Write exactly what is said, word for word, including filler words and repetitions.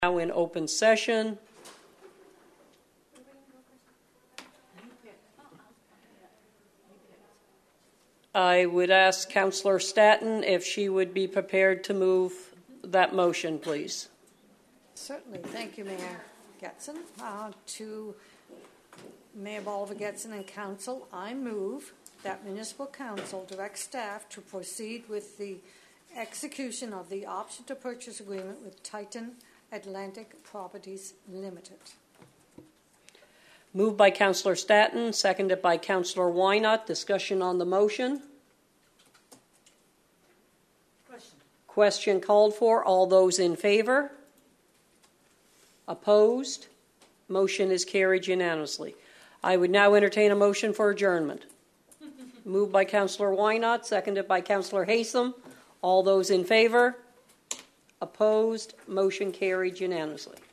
Now in open session. I would ask Councillor Staton if she would be prepared to move that motion, please. Certainly. Thank you, Mayor Getson. Uh, to Mayor Bolivar Getson and Council, I move that Municipal Council direct staff to proceed with the execution of the option to purchase agreement with Titan Atlantic Properties Limited. Moved by Councillor Staton, seconded by Councillor Wynot. Discussion on the motion. Question. Question called for. All those in favor? Opposed? Motion is carried unanimously. I would now entertain a motion for adjournment. Moved by Councillor Wynot, seconded by Councillor Haytham. All those in favor? Opposed? Motion carried unanimously.